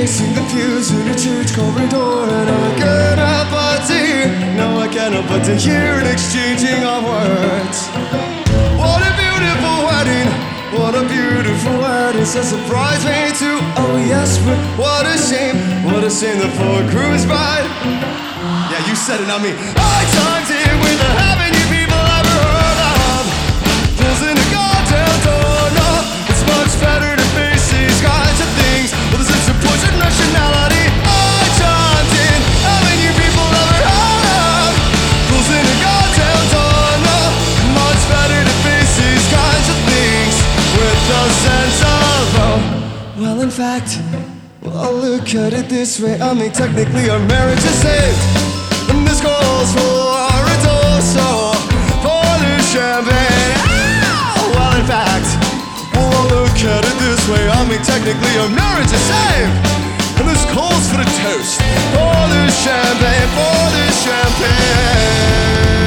pacing the pews in a church corridor, and I cannot but to hear, no, I cannot but to hear an exchanging of words. What a beautiful wedding, what a beautiful wedding, says surprise me too. Oh yes, but what a shame the poor cruise bride. Yeah, you said it, not me. I timed it with the haven't you people ever heard of? Pulls in a goddamn doorknob. It's much better to face these kinds of things with a sense of push and nationality. I chimed in, haven't you people ever heard of? Pulls in a goddamn doorknob. Much better to face these kinds of things with a sense of, oh, well, in fact, well, I'll look at it this way. I mean, technically our marriage is saved, and this calls for a toast for the champagne. Ow! Well, in fact, well, I'll look at it this way. I mean, technically our marriage is saved, and this calls for a toast for the champagne, for the champagne.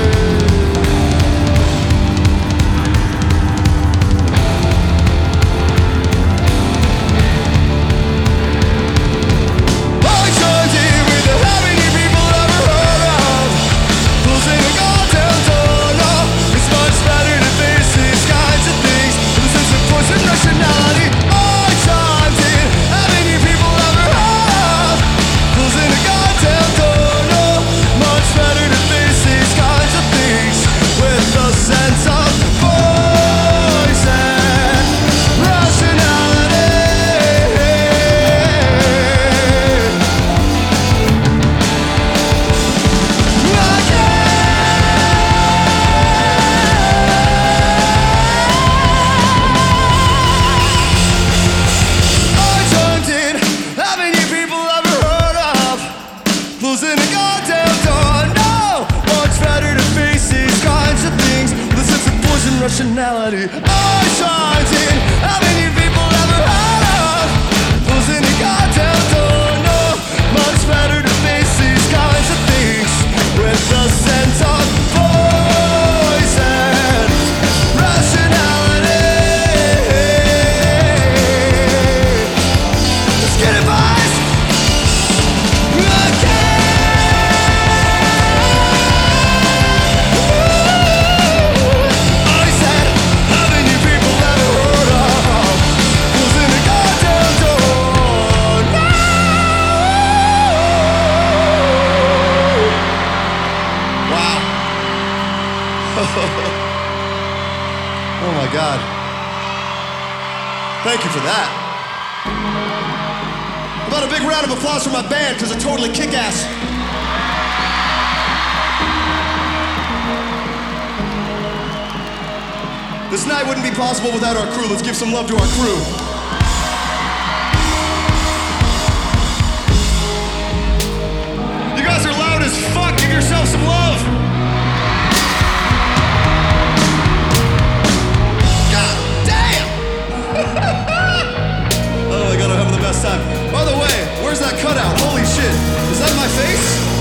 Nationality, I chimed in. Haven't you people ever heard of? Pulls in a goddamn doorknob. Much better to face these kinds of things with a sense of voice and rationality. Pulls in a goddamn door, no! Much better to face these kinds of things with a sense of force and rationality. I chimed in, haven't you people ever heard of? Pulls in a goddamn door, no! Much better to face these kinds of things with a sense of voice and rationality. Let's get it, boys! Oh my God. Thank you for that. How about a big round of applause for my band, because they're totally kick-ass. This night wouldn't be possible without our crew. Let's give some love to our crew. You guys are loud as fuck. Give yourself some love. Oh my God, I'm having the best time. By the way, where's that cutout? Holy shit. Is that my face?